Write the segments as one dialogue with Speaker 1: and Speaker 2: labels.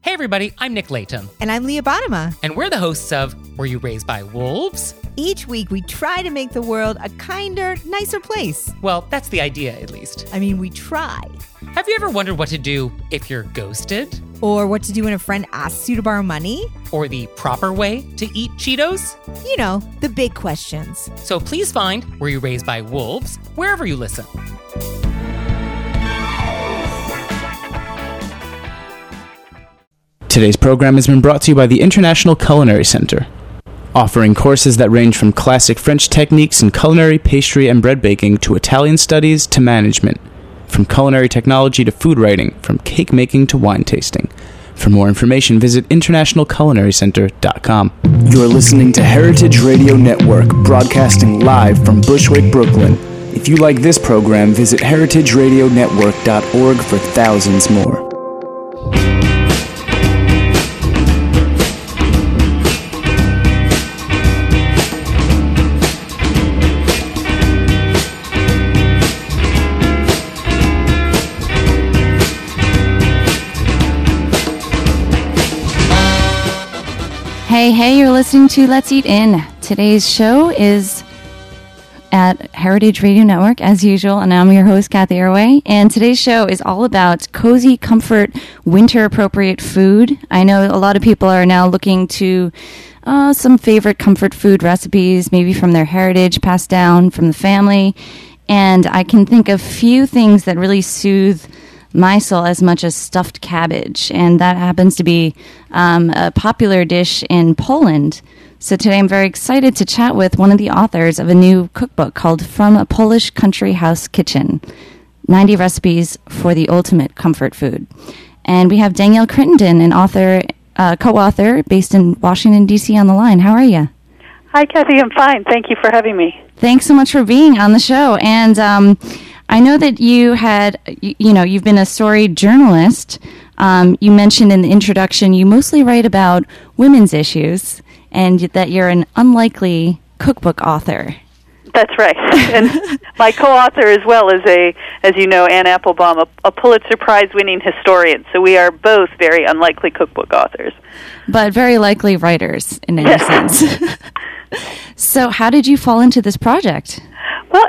Speaker 1: Hey everybody, I'm Nick Layton.
Speaker 2: And I'm Leah Bottima.
Speaker 1: And we're the hosts of Were You Raised by Wolves?
Speaker 2: Each week we try to make the world a kinder, nicer place.
Speaker 1: Well, that's the idea, at least.
Speaker 2: I mean, we try.
Speaker 1: Have you ever wondered what to do if you're ghosted?
Speaker 2: Or what to do when a friend asks you to borrow money?
Speaker 1: Or the proper way to eat Cheetos?
Speaker 2: You know, the big questions.
Speaker 1: So please find Were You Raised by Wolves wherever you listen.
Speaker 3: Today's program has been brought to you by the International Culinary Center, offering courses that range from classic French techniques in culinary, pastry, and bread baking to Italian studies to management, from culinary technology to food writing, from cake making to wine tasting. For more information, visit internationalculinarycenter.com.
Speaker 4: You're listening to Heritage Radio Network, broadcasting live from Bushwick, Brooklyn. If you like this program, visit heritageradionetwork.org for thousands more.
Speaker 5: Hey, you're listening to Let's Eat In. Today's show is at Heritage Radio Network, as usual, and I'm your host, Kathy Irway. And today's show is all about cozy, comfort, winter-appropriate food. I know a lot of people are now looking to some favorite comfort food recipes, maybe from their heritage, passed down from the family. And I can think of few things that really soothe my soul as much as stuffed cabbage, and that happens to be a popular dish in Poland. So today I'm very excited to chat with one of the authors of a new cookbook called From a Polish Country House Kitchen, 90 Recipes for the Ultimate Comfort Food. And we have Danielle Crittenden, an author, co-author based in Washington, D.C. on the line. How are you?
Speaker 6: Hi, Kathy. I'm fine. Thank you for having me.
Speaker 5: Thanks so much for being on the show. And I know that you've been a storied journalist. You mentioned in the introduction you mostly write about women's issues and that you're an unlikely cookbook author.
Speaker 6: That's right. And my co-author as well is as you know, Anne Applebaum, a Pulitzer Prize-winning historian. So we are both very unlikely cookbook authors.
Speaker 5: But very likely writers in any sense. So how did you fall into this project?
Speaker 6: Well,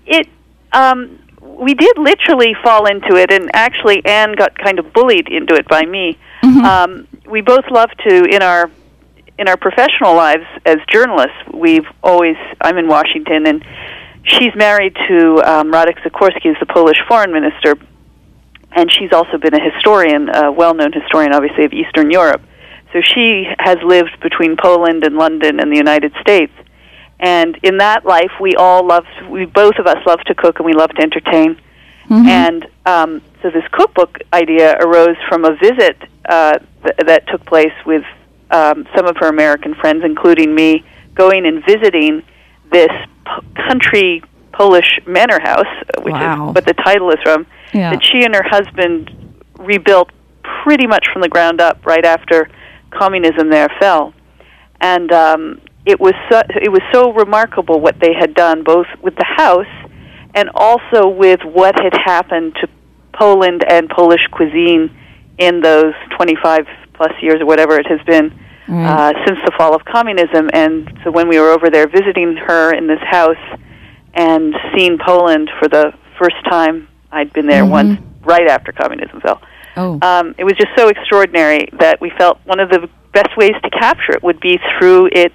Speaker 6: we did literally fall into it, and actually Anne got kind of bullied into it by me. Mm-hmm. We both love to, in our professional lives as journalists, I'm in Washington, and she's married to Radek Sikorski, who's the Polish foreign minister, and she's also been a historian, a well-known historian, obviously, of Eastern Europe. So she has lived between Poland and London and the United States. And in that life, we both of us love to cook and we love to entertain. Mm-hmm. And so this cookbook idea arose from a visit that took place with some of her American friends, including me, going and visiting this country Polish manor house, which is what the title is from, that she and her husband rebuilt pretty much from the ground up right after communism there fell. And it was so remarkable what they had done, both with the house and also with what had happened to Poland and Polish cuisine in those 25-plus years or whatever it has been since the fall of communism. And so when we were over there visiting her in this house and seeing Poland for the first time, I'd been there once right after communism fell. It was just so extraordinary that we felt one of the best ways to capture it would be through its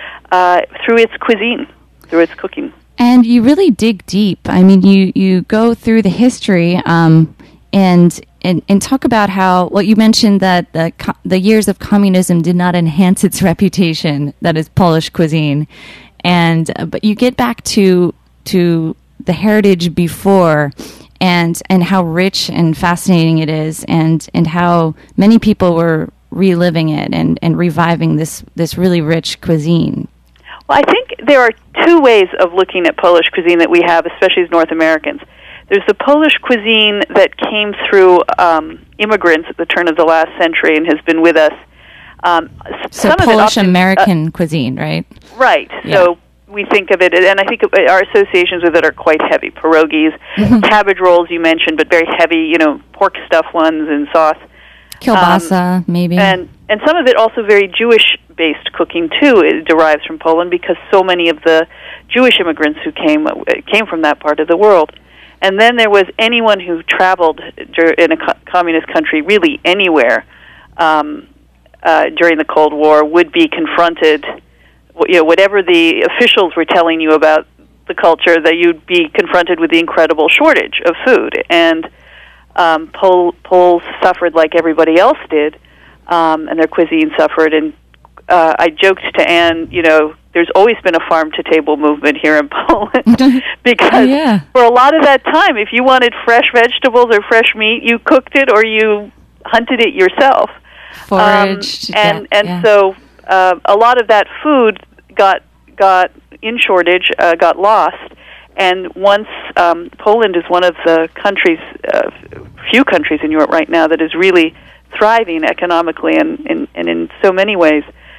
Speaker 6: cuisine, through its cooking.
Speaker 5: And you really dig deep. I mean, you go through the history and talk about how, well, you mentioned that the years of communism did not enhance its reputation, that is Polish cuisine, but you get back to the heritage before. And how rich and fascinating it is, and how many people were reliving it and reviving this really rich cuisine.
Speaker 6: Well, I think there are two ways of looking at Polish cuisine that we have, especially as North Americans. There's the Polish cuisine that came through immigrants at the turn of the last century and has been with us.
Speaker 5: So Polish-American cuisine, right?
Speaker 6: Right. Yeah. So we think of it, and I think our associations with it are quite heavy. Pierogies, cabbage rolls you mentioned, but very heavy, pork stuff ones and sauce.
Speaker 5: Kielbasa, maybe.
Speaker 6: And some of it also very Jewish-based cooking, too. It derives from Poland because so many of the Jewish immigrants who came from that part of the world. And then there was anyone who traveled in a communist country, really anywhere, during the Cold War would be confronted, whatever the officials were telling you about the culture, that you'd be confronted with the incredible shortage of food. And Poles suffered like everybody else did, and their cuisine suffered. And I joked to Anne, there's always been a farm-to-table movement here in Poland because for a lot of that time, if you wanted fresh vegetables or fresh meat, you cooked it or you hunted it yourself.
Speaker 5: Foraged.
Speaker 6: So a lot of that food got in shortage, got lost. And once Poland is one of the countries, few countries in Europe right now that is really thriving economically and in so many ways.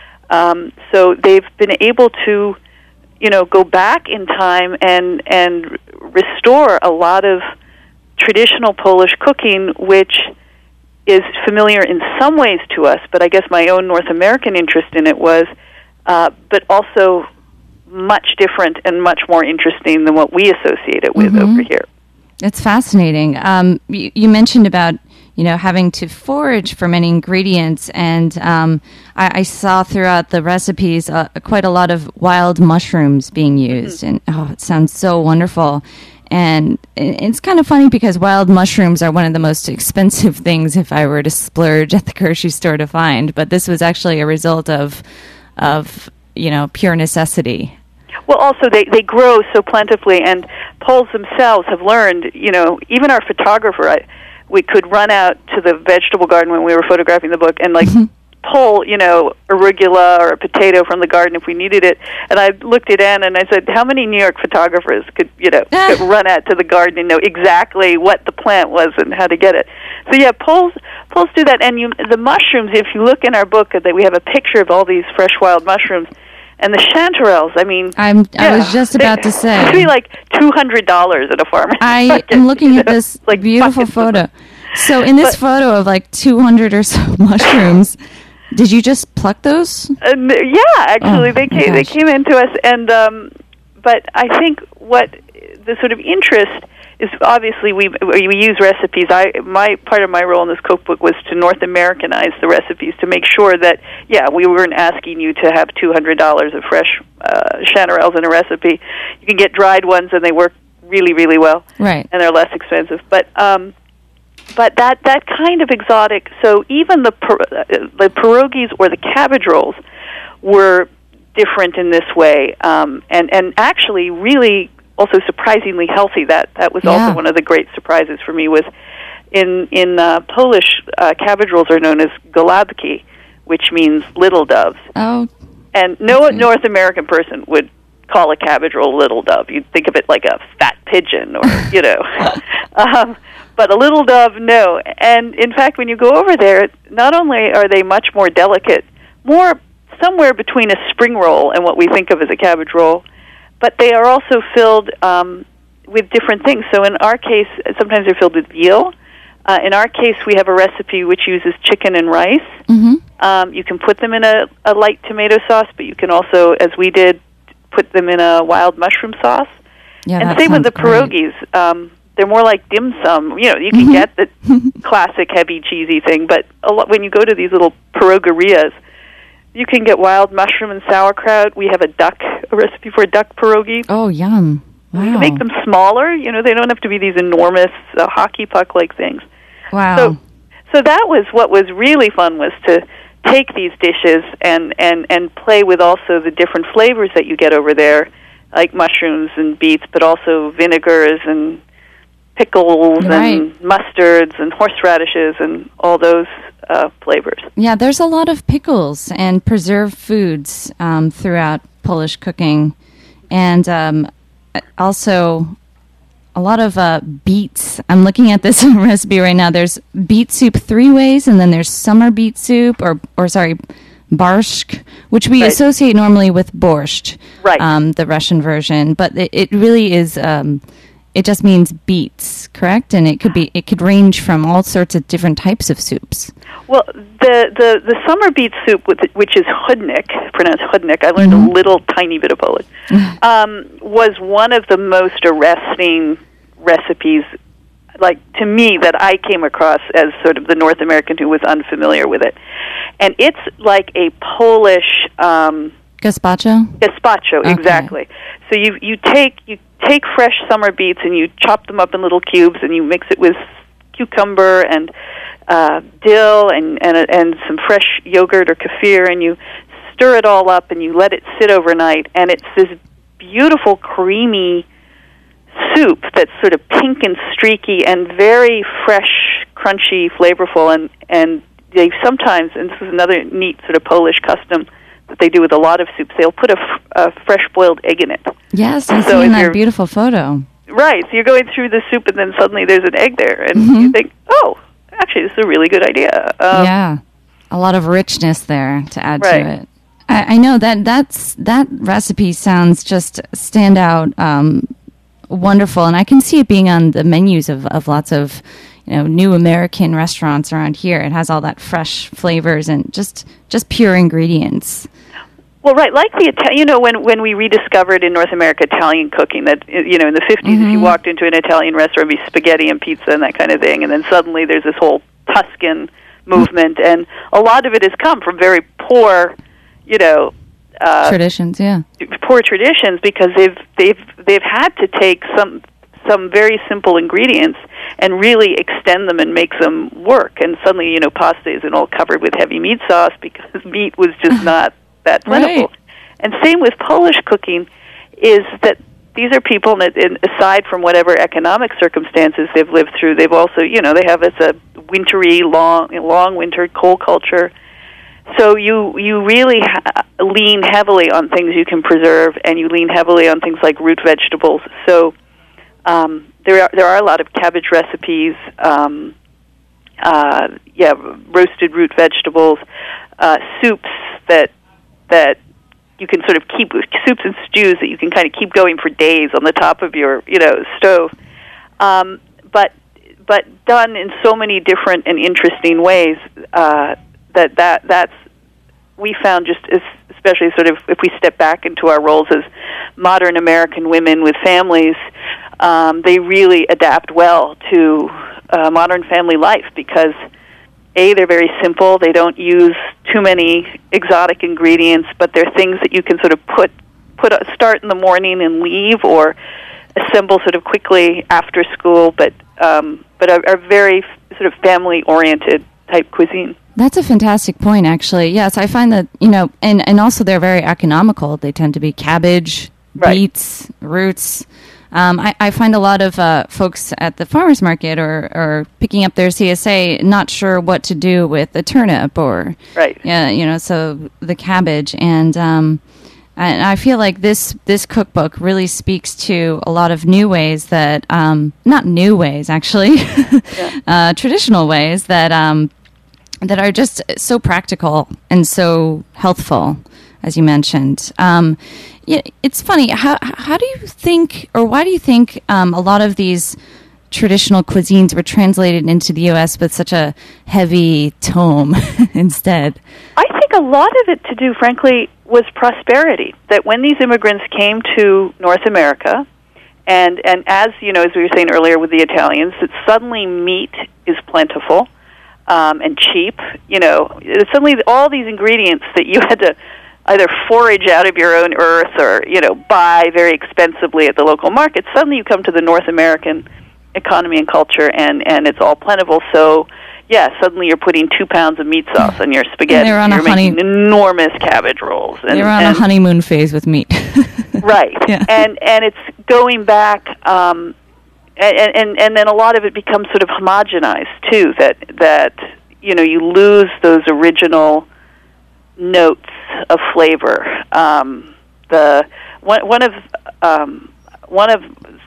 Speaker 6: So they've been able to, go back in time and restore a lot of traditional Polish cooking, which is familiar in some ways to us, but I guess my own North American interest in it was, but also much different and much more interesting than what we associate it with over here.
Speaker 5: It's fascinating. You mentioned about, having to forage for many ingredients, and I saw throughout the recipes quite a lot of wild mushrooms being used, and it sounds so wonderful. And it's kind of funny because wild mushrooms are one of the most expensive things if I were to splurge at the grocery store to find. But this was actually a result of pure necessity.
Speaker 6: Well, also they grow so plentifully, and Poles themselves have learned, even our photographer, we could run out to the vegetable garden when we were photographing the book and pull, arugula or a potato from the garden if we needed it. And I looked at Anne and I said, how many New York photographers could run out to the garden and know exactly what the plant was and how to get it? So yeah, Poles do that. And the mushrooms, if you look in our book, that we have a picture of all these fresh wild mushrooms. And the chanterelles,
Speaker 5: I was just about to say.
Speaker 6: It would be like $200 at a farmer's market.
Speaker 5: I am looking at this beautiful photo. So in this photo of 200 or so mushrooms, did you just pluck those?
Speaker 6: Yeah, actually, they came into us, and but I think what the sort of interest is, obviously we use recipes. Part of my role in this cookbook was to North Americanize the recipes to make sure that we weren't asking you to have $200 of fresh chanterelles in a recipe. You can get dried ones, and they work really, really well,
Speaker 5: right?
Speaker 6: And they're less expensive, but that kind of exotic. So even the pierogies or the cabbage rolls were different in this way, and actually really also surprisingly healthy. That was also one of the great surprises for me. Was in Polish, cabbage rolls are known as golubki, which means little doves.
Speaker 5: Oh,
Speaker 6: and no North American person would call a cabbage roll little dove. You'd think of it like a fat pigeon, or but a little dove, no. And in fact, when you go over there, not only are they much more delicate, more somewhere between a spring roll and what we think of as a cabbage roll, but they are also filled with different things. So in our case, sometimes they're filled with veal. In our case, we have a recipe which uses chicken and rice. Mm-hmm. You can put them in a light tomato sauce, but you can also, as we did, put them in a wild mushroom sauce.
Speaker 5: Yeah,
Speaker 6: and same with the pierogies. They're more like dim sum. You can get the classic heavy cheesy thing, but when you go to these little pierogerias, you can get wild mushroom and sauerkraut. We have a recipe for a duck pierogi.
Speaker 5: Oh, yum. Wow.
Speaker 6: You can make them smaller. They don't have to be these enormous hockey puck-like things.
Speaker 5: Wow.
Speaker 6: So that was what was really fun, was to take these dishes and play with also the different flavors that you get over there, like mushrooms and beets, but also vinegars and pickles and mustards and horseradishes and all those flavors.
Speaker 5: Yeah, there's a lot of pickles and preserved foods throughout Polish cooking, and also a lot of beets. I'm looking at this recipe right now. There's beet soup 3 ways, and then there's summer beet soup, or borscht, which we associate normally with borscht, the Russian version. But it really is, it just means beets, correct? And it could range from all sorts of different types of soups.
Speaker 6: Well, the summer beet soup, which is hudnik, pronounced hudnik, I learned a little tiny bit of Polish, was one of the most arresting recipes, like, to me, that I came across as sort of the North American who was unfamiliar with it. And it's like a Polish...
Speaker 5: Gazpacho?
Speaker 6: Gazpacho, okay. Exactly. So you take fresh summer beets and you chop them up in little cubes and you mix it with cucumber and dill and some fresh yogurt or kefir, and you stir it all up and you let it sit overnight, and it's this beautiful creamy soup that's sort of pink and streaky and very fresh, crunchy, flavorful, and they sometimes, and this is another neat sort of Polish custom that they do with a lot of soups, they'll put a fresh boiled egg in it.
Speaker 5: Yes, I've seen that beautiful photo.
Speaker 6: Right, so you're going through the soup and then suddenly there's an egg there, and you think, oh, actually this is a really good idea.
Speaker 5: Yeah, a lot of richness there to add to it. I know that recipe sounds just stand out, wonderful, and I can see it being on the menus of lots of new American restaurants around here. It has all that fresh flavors and just pure ingredients.
Speaker 6: Well, right, like when we rediscovered in North America Italian cooking, that in the 50s, if you walked into an Italian restaurant, it'd be spaghetti and pizza and that kind of thing, and then suddenly there's this whole Tuscan movement, and a lot of it has come from very poor,
Speaker 5: traditions,
Speaker 6: poor traditions, because they've had to take some very simple ingredients and really extend them and make them work, and suddenly pasta isn't all covered with heavy meat sauce because meat was just not that plentiful. Right. And same with Polish cooking, is that these are people that, aside from whatever economic circumstances they've lived through, they've also, they have a wintry, long winter, cold culture. So you really lean heavily on things you can preserve, and you lean heavily on things like root vegetables. So there are a lot of cabbage recipes, roasted root vegetables, soups that you can sort of keep, soups and stews that you can kind of keep going for days on the top of your stove, but done in so many different and interesting ways that's we found, just especially sort of if we step back into our roles as modern American women with families, they really adapt well to modern family life because they're very simple. They don't use too many exotic ingredients, but they're things that you can sort of start in the morning and leave, or assemble sort of quickly after school, but are very sort of family-oriented type cuisine.
Speaker 5: That's a fantastic point, actually. Yes, I find that, and also they're very economical. They tend to be cabbage, beets, roots. I find a lot of folks at the farmers market or picking up their CSA not sure what to do with the turnip or so the cabbage, and I feel like this cookbook really speaks to a lot of new ways that not new ways actually, traditional ways that are just so practical and so healthful, as you mentioned. It's funny. How do you think, or why do you think a lot of these traditional cuisines were translated into the U.S. with such a heavy tome instead?
Speaker 6: I think a lot of it to do, frankly, was prosperity. That when these immigrants came to North America, and as we were saying earlier with the Italians, that suddenly meat is plentiful and cheap. Suddenly all these ingredients that you had to either forage out of your own earth or, buy very expensively at the local market, suddenly you come to the North American economy and culture, and it's all plentiful. So, suddenly you're putting 2 pounds of meat sauce on your spaghetti. You're making enormous cabbage rolls.
Speaker 5: They're on a honeymoon phase with meat.
Speaker 6: Right. Yeah. And it's going back, and then a lot of it becomes sort of homogenized, too, that you lose those original notes of flavor. One of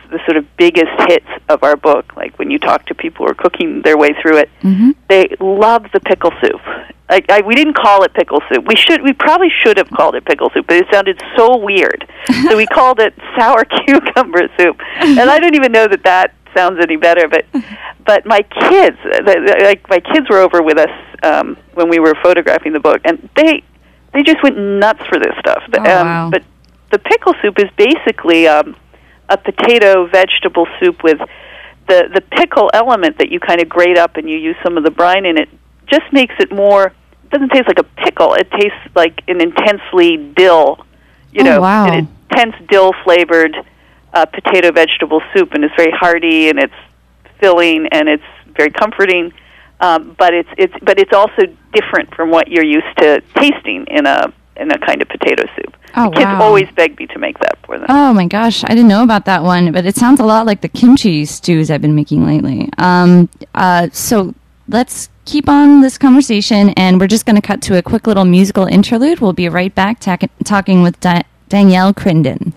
Speaker 6: the sort of biggest hits of our book, like when you talk to people who are cooking their way through it, they love the pickle soup. We didn't call it pickle soup. We probably should have called it pickle soup, but it sounded so weird. So we called it sour cucumber soup. And I don't even know that sounds any better, but my kids, my kids were over with us when we were photographing the book, and they just went nuts for this stuff.
Speaker 5: Wow.
Speaker 6: But the pickle soup is basically a potato vegetable soup with the pickle element that you kind of grate up and you use some of the brine in it. Just makes it more. It doesn't taste like a pickle. It tastes like an intensely dill, an intense dill flavored potato vegetable soup, and it's very hearty and it's filling and it's very comforting. But it's also different from what you're used to tasting in a kind of potato soup.
Speaker 5: Oh,
Speaker 6: the kids
Speaker 5: wow.
Speaker 6: always beg me to make that for them.
Speaker 5: Oh my gosh, I didn't know about that one, but it sounds a lot like the kimchi stews I've been making lately. So let's keep on this conversation, and we're just going to cut to a quick little musical interlude. We'll be right back talking with Danielle Crittenden.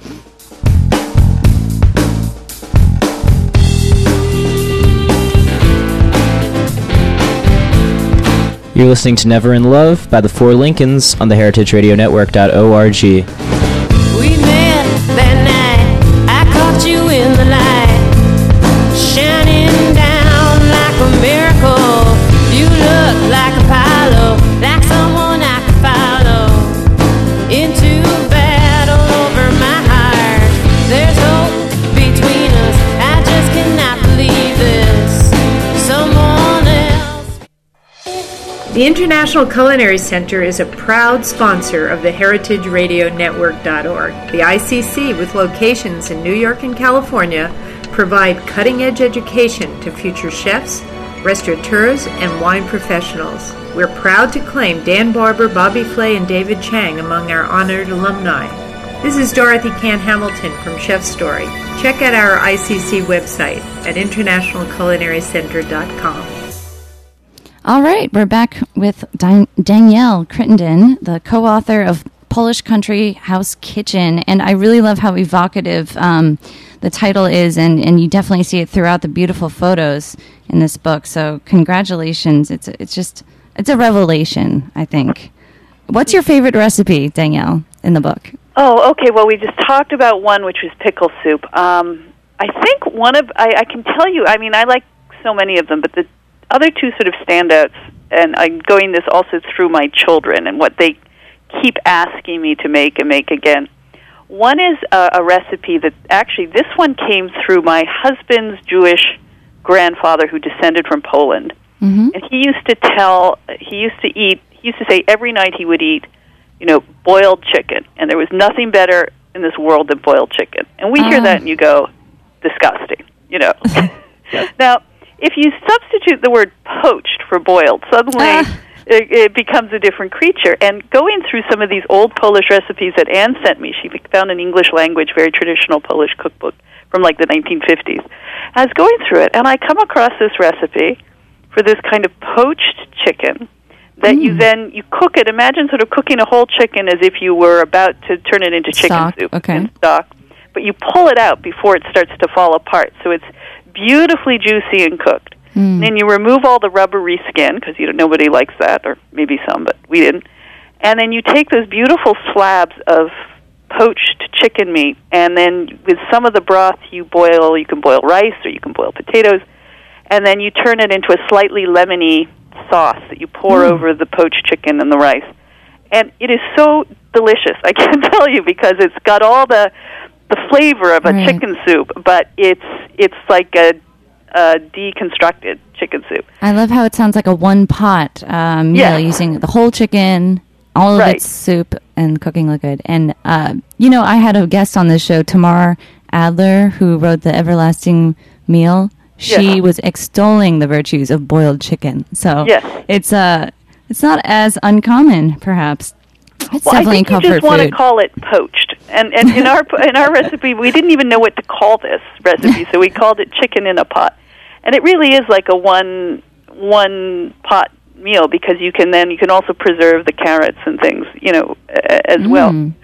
Speaker 7: You're listening to Never in Love by the Four Lincolns on the heritageradionetwork.org.
Speaker 8: We met that night, I caught you in the light, shining down like a miracle. You look like Apollo, like someone I could follow into battle over my heart. There's hope between us, I just cannot believe this. Someone else.
Speaker 9: The International Culinary Center is a proud sponsor of the heritageradionetwork.org. The ICC, with locations in New York and California, provide cutting-edge education to future chefs, restaurateurs, and wine professionals. We're proud to claim Dan Barber, Bobby Flay, and David Chang among our honored alumni. This is Dorothy Cann Hamilton from Chef Story. Check out our ICC website at internationalculinarycenter.com.
Speaker 5: All right, we're back with Danielle Crittenden, the co-author of Polish Country House Kitchen, and I really love how evocative the title is, and you definitely see it throughout the beautiful photos in this book. So congratulations! It's a revelation, I think. What's your favorite recipe, Danielle, in the book?
Speaker 6: Oh, okay. Well, we just talked about one, which was pickle soup. I think I can tell you. I mean, I like so many of them, but the other two sort of standouts, and I'm going this also through my children and what they keep asking me to make and make again. One is a recipe that actually, this one came through my husband's Jewish grandfather who descended from Poland. Mm-hmm. And he used to say every night he would eat, boiled chicken. And there was nothing better in this world than boiled chicken. And we hear that and you go, disgusting, Now, if you substitute the word poached for boiled, suddenly it becomes a different creature. And going through some of these old Polish recipes that Anne sent me, she found an English language, very traditional Polish cookbook from like the 1950s. I was going through it, and I come across this recipe for this kind of poached chicken that you cook it. Imagine sort of cooking a whole chicken as if you were about to turn it into chicken soup in stock. But you pull it out before it starts to fall apart. So it's beautifully juicy and cooked. Then you remove all the rubbery skin, because nobody likes that, or maybe some, but we didn't. And then you take those beautiful slabs of poached chicken meat, and then with some of the broth you can boil rice or you can boil potatoes, and then you turn it into a slightly lemony sauce that you pour over the poached chicken and the rice. And it is so delicious, I can't tell you, because it's got all the flavor of a chicken soup, but it's like a deconstructed chicken soup.
Speaker 5: I love how it sounds like a one-pot meal, using the whole chicken, all of its soup, and cooking liquid. And, I had a guest on this show, Tamar Adler, who wrote The Everlasting Meal. She was extolling the virtues of boiled chicken. So it's not as uncommon, perhaps. It's definitely
Speaker 6: I think you just want to call it poached. And in our recipe, we didn't even know what to call this recipe, so we called it chicken in a pot. And it really is like a one pot meal, because you can also preserve the carrots and things, as well.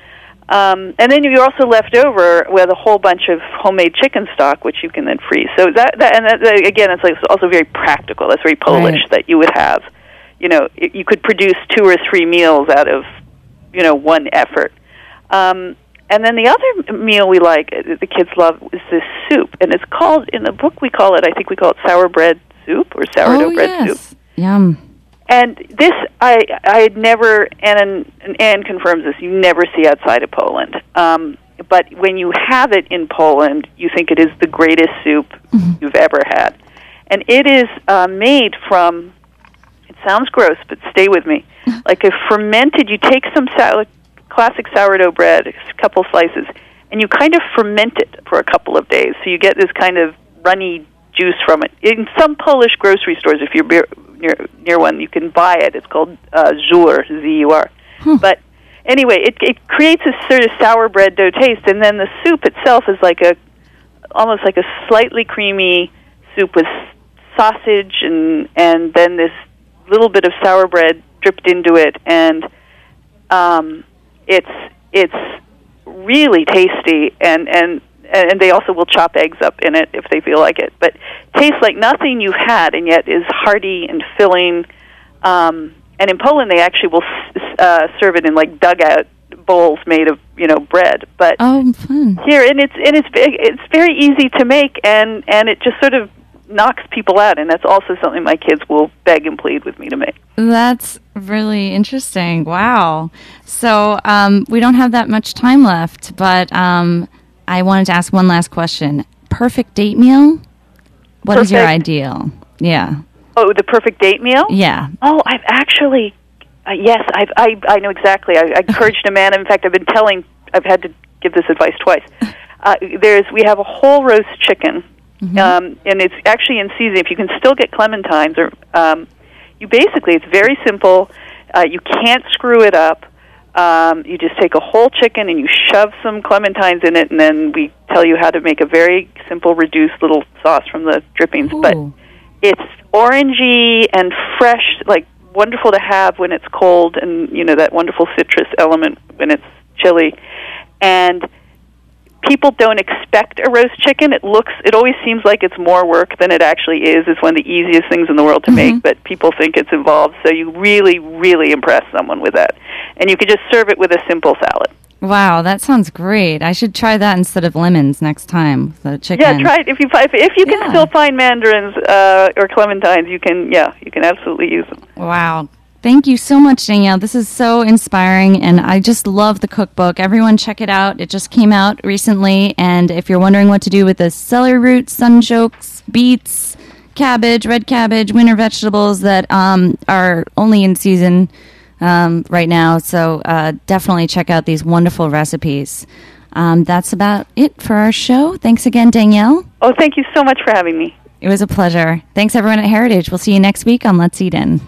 Speaker 6: And then you're also left over with a whole bunch of homemade chicken stock, which you can then freeze. So that again, it's like also very practical. That's very Polish that you would have. You know, you could produce 2 or 3 meals out of, you know, one effort. And then the other meal we like, the kids love, is this soup. And it's called, in the book we call it sour bread soup or sourdough bread soup.
Speaker 5: Yum.
Speaker 6: And this, I had never, and Anne confirms this, you never see outside of Poland. But when you have it in Poland, you think it is the greatest soup you've ever had. And it is made from, it sounds gross, but stay with me, like a fermented, you take some classic sourdough bread, a couple slices, and you kind of ferment it for a couple of days. So you get this kind of runny juice from it. In some Polish grocery stores, if you're near one, you can buy it. It's called Żur, Z-U-R. But anyway, it creates a sort of sour bread dough taste, and then the soup itself is almost like a slightly creamy soup with sausage and then this little bit of sour bread dripped into it, and it's really tasty, and they also will chop eggs up in it if they feel like it. But tastes like nothing you've had, and yet is hearty and filling. And in Poland, they actually will serve it in like dugout bowls made of bread. But
Speaker 5: fun.
Speaker 6: Here, and it's very easy to make, and it just sort of knocks people out, and that's also something my kids will beg and plead with me to make.
Speaker 5: That's really interesting. Wow. So we don't have that much time left, but I wanted to ask one last question. Perfect date meal? What is your ideal? Yeah.
Speaker 6: Oh, the perfect date meal?
Speaker 5: Yeah.
Speaker 6: Oh, I've actually, yes, I know exactly. I encouraged Amanda. In fact, I've had to give this advice twice. We have a whole roast chicken, and it's actually in season. If you can still get clementines, or it's very simple. You can't screw it up. You just take a whole chicken and you shove some clementines in it, and then we tell you how to make a very simple reduced little sauce from the drippings.
Speaker 5: Ooh.
Speaker 6: But it's orangey and fresh, like wonderful to have when it's cold, and that wonderful citrus element when it's chilly. And people don't expect a roast chicken. It always seems like it's more work than it actually is. It's one of the easiest things in the world to make, but people think it's involved. So you really, really impress someone with that. And you can just serve it with a simple salad.
Speaker 5: Wow, that sounds great. I should try that instead of lemons next time. The chicken.
Speaker 6: Yeah, try it. If you can still find mandarins or clementines, you can absolutely use them.
Speaker 5: Wow. Thank you so much, Danielle. This is so inspiring, and I just love the cookbook. Everyone check it out. It just came out recently, and if you're wondering what to do with the celery roots, sunchokes, beets, cabbage, red cabbage, winter vegetables that are only in season right now, so definitely check out these wonderful recipes. That's about it for our show. Thanks again, Danielle.
Speaker 6: Oh, thank you so much for having me.
Speaker 5: It was a pleasure. Thanks, everyone at Heritage. We'll see you next week on Let's Eat In.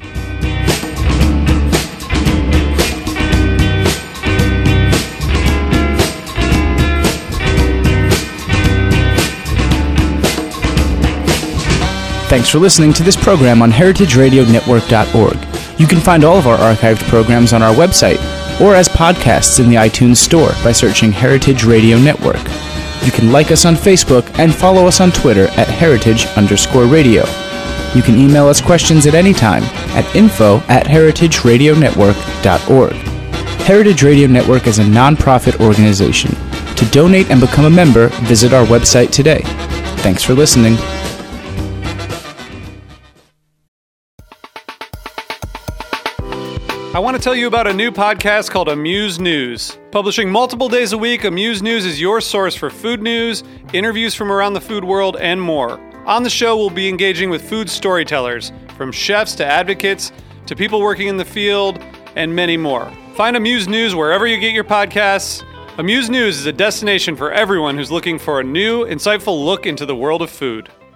Speaker 3: Thanks for listening to this program on heritageradionetwork.org. You can find all of our archived programs on our website or as podcasts in the iTunes Store by searching Heritage Radio Network. You can like us on Facebook and follow us on Twitter at @heritage_radio. You can email us questions at any time at info@heritageradionetwork.org. Heritage Radio Network is a non-profit organization. To donate and become a member, visit our website today. Thanks for listening.
Speaker 10: I want to tell you about a new podcast called Amuse News. Publishing multiple days a week, Amuse News is your source for food news, interviews from around the food world, and more. On the show, we'll be engaging with food storytellers, from chefs to advocates to people working in the field, and many more. Find Amuse News wherever you get your podcasts. Amuse News is a destination for everyone who's looking for a new, insightful look into the world of food.